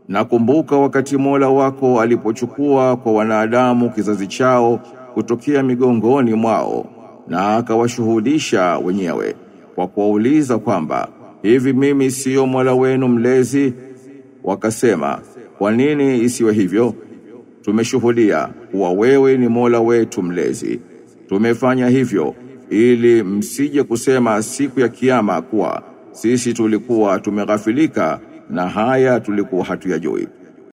Nakumbuka wakati Mola wako alipochukua kwa wanadamu kizazi chao kutokea migongoni mwao na akawashuhudisha wenyewe kwa kuwauliza kwamba hivi mimi sio Mola wenu mlezi? Wakasema, kwa nini isiwe hivyo? Tumeshuhudia kuwa wewe ni Mola wetu mlezi. Tumefanya hivyo ili msije kusema siku ya kiyama kuwa sisi tulikuwa tumeghafilika na haya tulikuwa hatuyajui.